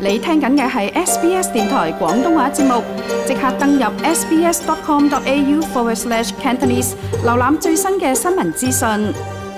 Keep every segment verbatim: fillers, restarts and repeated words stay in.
你聽緊嘅係 S B S 電台廣東話節目，即刻登入 sbs.com.au forward slash Cantonese， 瀏覽最新嘅新聞資訊。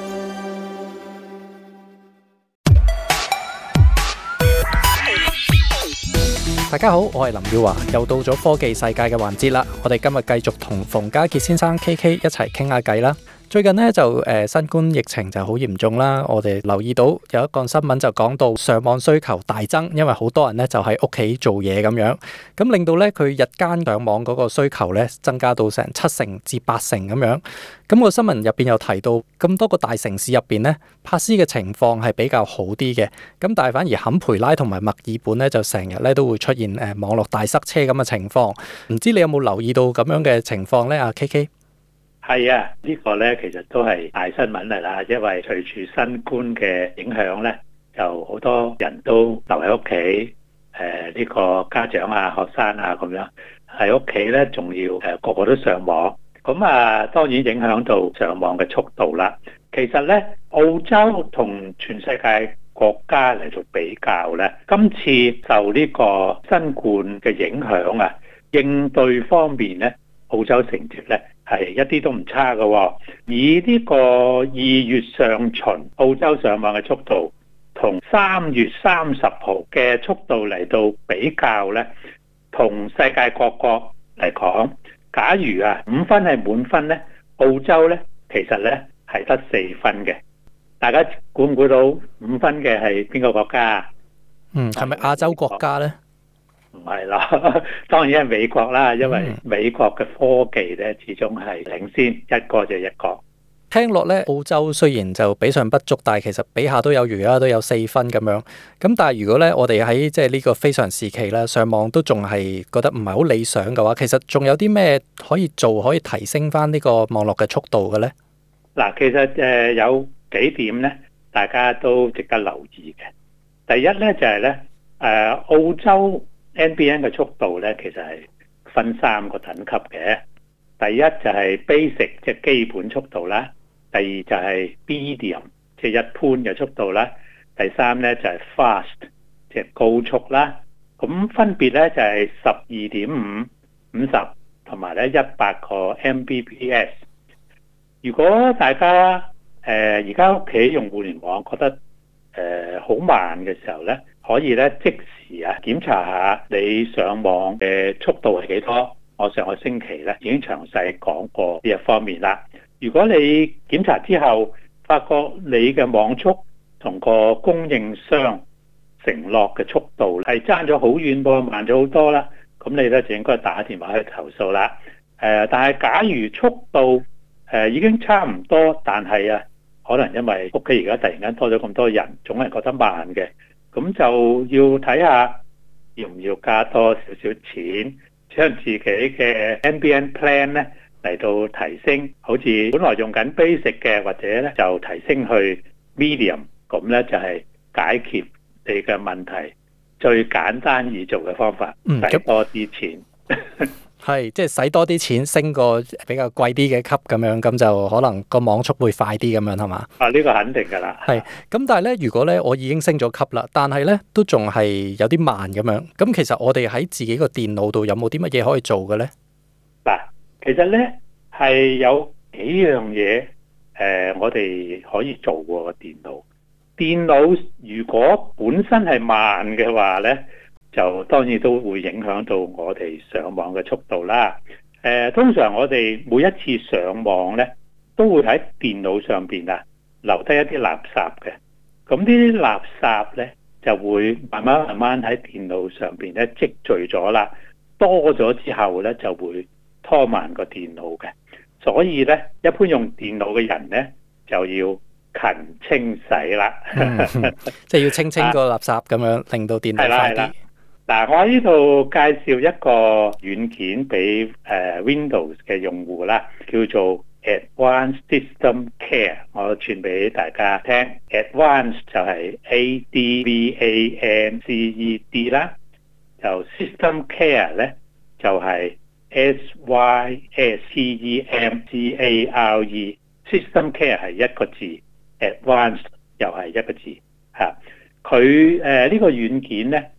大家好，我係林耀華，又到咗科技世界嘅環節啦。我哋今日繼續同馮家傑先生 K K 一齊傾下偈啦。最近呢，就誒、呃、新冠疫情就好嚴重啦，我哋留意到有一個新聞就講到上網需求大增，因為好多人呢就喺屋企做嘢咁樣，咁令到呢佢日間上網嗰個需求呢增加到成七成至八成咁樣。咁個新聞入邊又提到咁多個大城市入邊呢，珀斯嘅情況係比較好啲嘅，咁但係反而坎培拉同埋墨爾本呢，就成日呢都會出現誒網絡大塞車咁嘅情況。唔知你有冇留意到咁樣嘅情況呢？阿 K K。 係啊，呢個咧其實都係大新聞嚟啦，因為隨住新冠嘅影響咧，就好多人都留喺屋企，誒呢個家長啊、學生啊咁樣喺屋企咧，仲要誒個個都上網，咁啊當然影響到上網嘅速度啦。其實咧，澳洲同全世界國家嚟做比較咧，今次受呢個新冠嘅影響啊，應對方面咧，澳洲成績咧係一啲都唔差嘅喎。以呢個二月上旬澳洲上網嘅速度同三月三十號嘅速度嚟到比較咧，同世界各國嚟講，假如啊五分係滿分咧，澳洲咧其實咧係得四分嘅。大家估唔估到五分嘅係邊個國家啊？ 嗯，係咪亞洲國家咧？ 唔係啦，當然係美國啦，因為美國嘅科技咧始終係領先，一個就一個。 聽落咧，澳洲雖然就比上不足，但係其實比下都有餘啦，都有四分咁樣。咁但係如果咧，我哋喺即係呢個非常時期咧，上網都仲係覺得唔係好理想嘅話，其實仲有啲咩可以做，可以提升翻呢個網絡嘅速度嘅咧？ 嗱，其實誒有幾點咧，大家都值得留意嘅。第一咧就係咧，誒澳洲N B N 嘅速度咧，其實係分三個等級嘅。第一就係 basic， 即係基本速度啦；第二就係 medium， 即係一般嘅速度啦；第三咧就係 fast， 即係高速啦。咁分別咧就係十二點五、五十同埋咧一百個 M B P S。如果大家誒而家屋企用互聯網覺得誒好、呃、慢嘅時候咧，可以咧即時啊檢查下你上網嘅速度係幾多。我上個星期咧已經詳細講過呢一方面啦。如果你檢查之後發覺你嘅網速同個供應商承諾嘅速度係爭咗好遠噃，慢咗好多啦，咁你咧就應該打電話去投訴啦。誒、呃，但係假如速度誒、呃、已經差唔多，但係啊，可能因為屋企而家突然間多咗咁多人，總係覺得慢嘅，咁就要睇下要唔要加多少少錢，將自己嘅 N B N plan 咧嚟到提升，好似本來用緊 basic 嘅，或者咧就提升去 medium， 咁咧就係解決你嘅問題最簡單易做嘅方法，使多啲錢。 係，即係使多啲錢，升個比較貴啲嘅級咁樣，咁就可能個網速會快啲咁樣，係嘛？ 啊，呢、這個肯定㗎啦。 係，咁但係咧，如果咧我已經升咗級啦，但係咧都仲係有啲慢咁樣，咁其實我哋喺自己個電腦度有冇啲乜嘢可以做嘅咧？ 嗱，其實咧係有幾樣嘢，誒、呃，我哋可以做喎個電腦。電腦如果本身係慢嘅話咧，就當然都會影響到我哋上網嘅速度啦。誒、呃，通常我哋每一次上網咧，都會喺電腦上邊啊留低一啲垃圾嘅。咁呢啲垃圾咧就會慢慢慢慢喺電腦上邊咧積聚咗啦，多咗之後咧就會拖慢個電腦嘅。所以咧，一般用電腦嘅人咧就要勤清洗啦， 嗯嗯、即係要清清個垃圾咁樣，令到電腦快啲。 嗱，我喺呢度介紹一個軟件俾誒 Windows 嘅用戶啦，叫做 Advanced System Care， 我傳俾大家聽。Advanced 就係 A D V A N C E D 啦，就 System Care 咧就係 S Y S T E M C A R E。System Care 係一個字，Advanced 又係一個字嚇。佢誒呢個軟件咧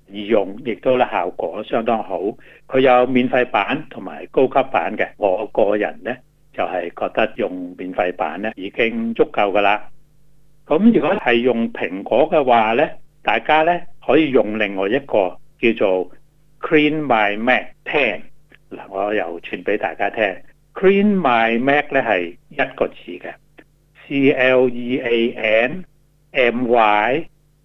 易用，亦都咧效果相當好。佢有免費版同埋高級版嘅。我個人咧就係覺得用免費版咧已經足夠噶啦。咁如果係用蘋果嘅話咧，大家咧可以用另外一個叫做 Clean My Mac 十。嗱，我又傳俾大家聽。Clean My Mac 咧係一個字嘅 ，C L E A N M Y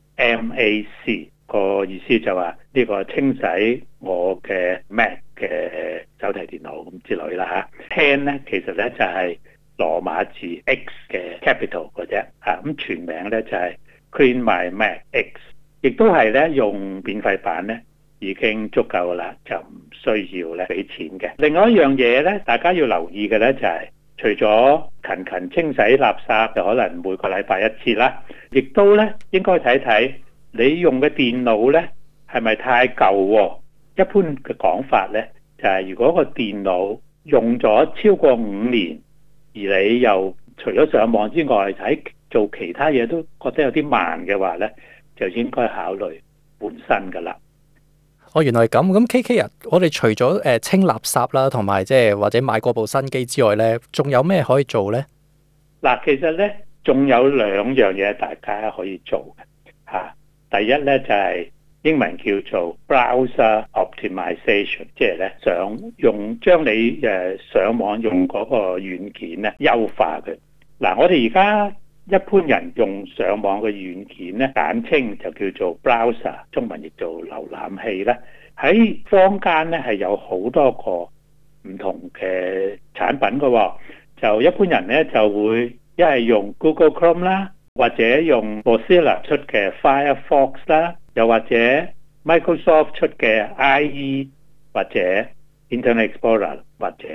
M A C， 個意思就話呢個清洗我嘅 Mac 嘅手提電腦咁之類啦嚇。十咧其實咧就係羅馬字 X 嘅 capital 嘅啫嚇，咁全名咧就係 Clean My Mac X， 亦都係咧用免費版咧已經足夠啦，就唔需要咧俾錢嘅。另外一樣嘢咧，大家要留意嘅咧就係、是，除咗勤勤清洗垃圾，就可能每個禮拜一次啦，亦都咧應該睇睇你用嘅電腦咧係咪太舊、啊。一般嘅講法咧就係、是，如果個電腦用咗超過五年，而你又除咗上網之外喺做其他嘢都覺得有啲慢嘅話咧，就應該考慮換新㗎啦。 哦，原來係咁。咁 K K 啊，我哋除咗誒清垃圾啦，同埋即係或者買過部新機之外咧，仲有咩可以做咧？ 嗱，其實咧仲有兩樣嘢大家可以做嘅嚇。第一咧就係英文叫做 browser optimization， 即係咧想用將你誒上網用嗰個軟件咧優化佢。嗱，我哋而家一般人用上網嘅軟件咧，簡稱就叫做 browser， 中文譯做瀏覽器咧。喺坊間咧係有好多個唔同嘅產品嘅喎。就一般人咧就會一係用 Google Chrome 啦，或者用 Mozilla 出嘅 Firefox 啦，又或者 Microsoft 出嘅 I E 或者 Internet Explorer 或者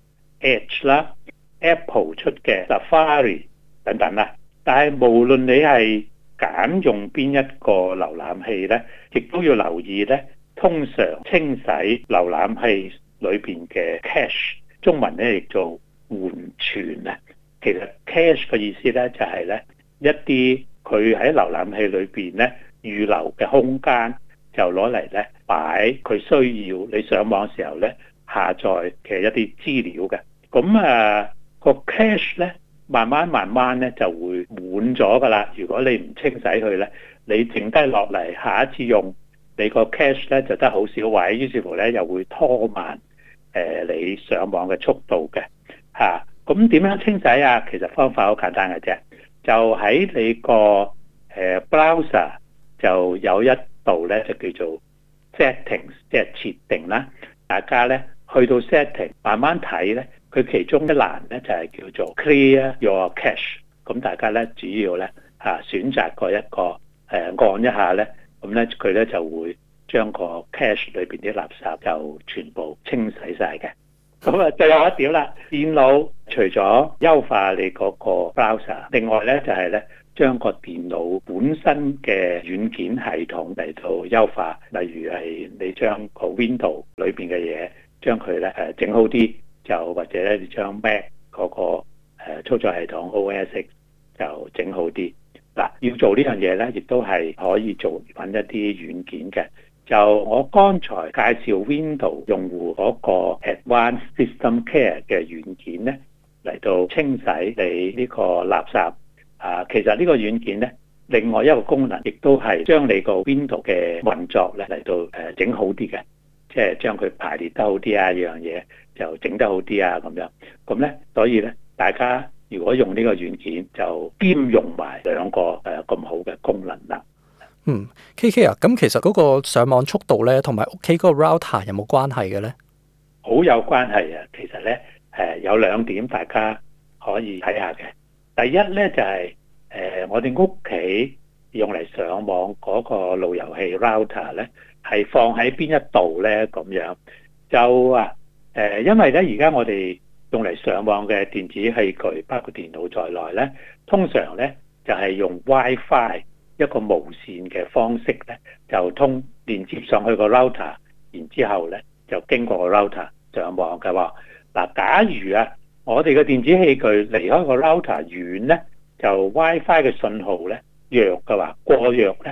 Edge 啦， Apple 出嘅 Safari 等等啦。但係無論你係揀用邊一個瀏覽器咧，亦都要留意咧，通常清洗瀏覽器裏邊嘅 cache， 中文咧亦做緩存啊。其實 cache 嘅意思咧就係咧一啲佢喺瀏覽器裏邊咧預留嘅空間，就攞嚟咧擺佢需要你上網時候咧下載嘅一啲資料嘅。咁啊個 cache 咧慢慢慢慢咧就會滿咗噶啦。如果你唔清洗佢咧，你剩低落嚟下一次用你個 cache 咧就得好少位，於是乎咧又會拖慢誒、呃、你上網嘅速度嘅嚇。咁、啊、點樣清洗啊？其實方法好簡單嘅啫，就喺你個誒、呃、browser 就有一度咧就叫做 settings， 即係設定啦。大家咧去到 setting 慢慢睇咧，佢其中一欄咧就係叫做 clear your cache。咁大家咧主要咧嚇選擇個一個誒、呃、按一下咧，咁咧佢咧就會將個 cache 裏邊啲垃圾就全部清洗晒嘅。咁啊，最後一點啦，電腦除咗優化你嗰個 browser， 另外咧就係咧將個電腦本身嘅軟件系統嚟到優化，例如係你將個 Windows 裏邊嘅嘢將佢咧誒整好啲，就或者咧你將 Mac 嗰個誒操作系統 O S X 就整好啲。嗱，要做呢樣嘢咧，亦都係可以做揾一啲軟件嘅。就我剛才介紹 Windows 用戶嗰個 Advanced System Care 嘅軟件咧，嚟到清洗你呢個垃圾啊。其實呢個軟件咧，另外一個功能亦都係將你個 Windows 嘅運作咧嚟到誒整好啲嘅，即係將佢排列得好啲啊，樣嘢就整得好啲啊咁樣。咁咧，所以咧，大家如果用呢個軟件，就兼用埋兩個誒咁好嘅功能啦。 嗯 ，K K 啊，咁其實嗰個上網速度咧，同埋屋企嗰個 router 有冇關係嘅咧？ 好有關係啊！其實咧，誒有兩點大家可以睇下嘅。第一咧就係、是、誒、呃、我哋屋企用嚟上網嗰個路由器 router 咧，係放喺邊一度咧？咁樣就啊誒、呃，因為咧而家我哋用嚟上網嘅電子器具，包括電腦在內咧，通常咧就係、是、用 WiFi。一個無線嘅方式咧，就通連接上去個 router， 然之後咧就經過個 router 上網嘅喎。嗱，假如啊，我哋嘅電子器具離開個 router 遠咧，就 WiFi 嘅信號咧弱嘅話，過弱咧，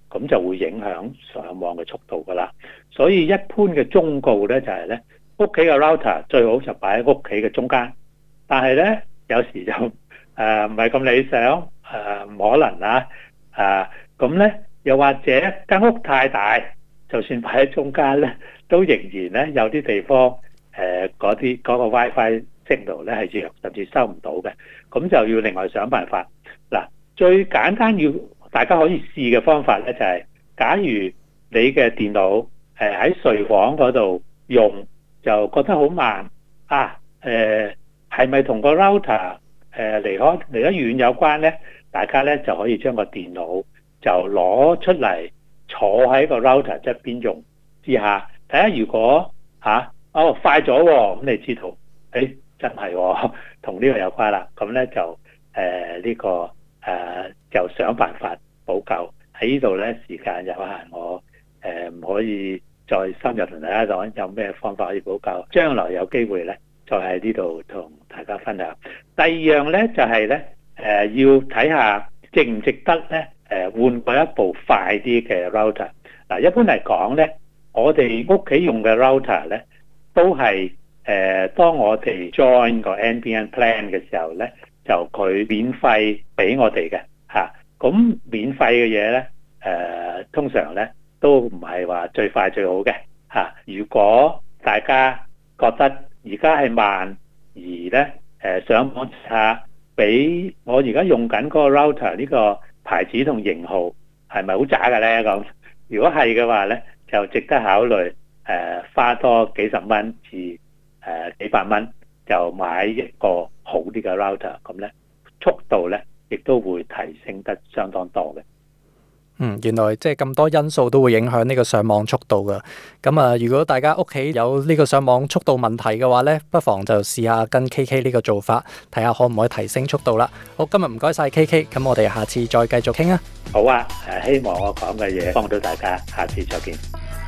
咁就會影響上網嘅速度噶啦。所以一般嘅忠告咧就係咧，屋企嘅 router 最好就擺喺屋企嘅中間。但係咧有時就誒唔係咁理想，誒、呃、唔可能啦。誒咁咧又或者間屋太大，就算擺喺中間咧，都仍然咧有啲地方誒嗰啲嗰個 WiFi signal 咧係弱，甚至收唔到嘅。咁就要另外想辦法。嗱，最簡單要大家可以試嘅方法咧，就係、是、假如你嘅電腦誒喺睡房嗰度用，就覺得好慢啊，誒係咪同個 router 誒離開離得遠有關咧？大家咧就可以將個電腦就攞出嚟坐喺個 router 側邊用，試下睇下如果嚇、啊、哦快咗喎，咁你知道誒、哎、真係同呢個有關啦。咁咧就誒呢、呃這個誒、呃、就想辦法補救。喺呢度咧時間有限，我誒唔、呃、可以再深入同大家講有咩方法可以補救。將來有機會咧再喺呢度同大家分享。第二樣咧就係咧誒要睇下值唔值得咧誒換過一部快啲嘅 router。嗱，一般嚟講咧，我哋屋企用嘅 router 咧都係誒、呃、當我哋 join 個 N B N plan 嘅時候咧，就佢免費俾我哋嘅嚇。咁、啊、免費嘅嘢咧誒通常咧都唔係話最快最好嘅嚇、啊。如果大家覺得而家係慢，而咧誒、呃、上網查俾我而家用緊嗰個 router 呢個牌子同型號係咪好渣嘅咧？咁如果係嘅話咧，就值得考慮誒、呃、花多幾十蚊至誒、呃、幾百蚊就買一個好啲嘅 router， 咁咧速度咧亦都會提升得相當多嘅。 嗯，原來即係咁多因素都會影響呢個上網速度噶。咁啊，如果大家屋企有呢個上網速度問題嘅話呢，不妨就試下跟 K K 呢個做法，睇下可唔可以提升速度啦。好，今日唔該晒 K K，咁我哋下次再繼續傾啊。 好啊，誒，希望我講嘅嘢幫到大家，下次再見。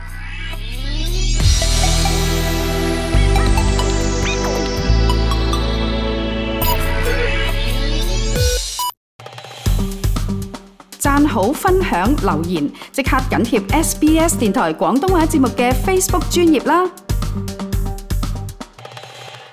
讚好、分享、留言，即刻緊貼 S B S 電台廣東話節目嘅 Facebook 專頁啦！